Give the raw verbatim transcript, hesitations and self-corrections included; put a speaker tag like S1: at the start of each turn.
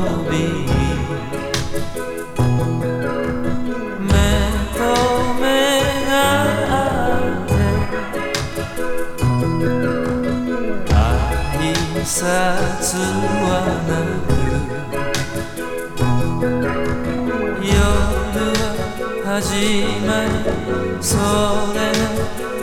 S1: び目と目が合って挨拶はなく夜は始まりそれが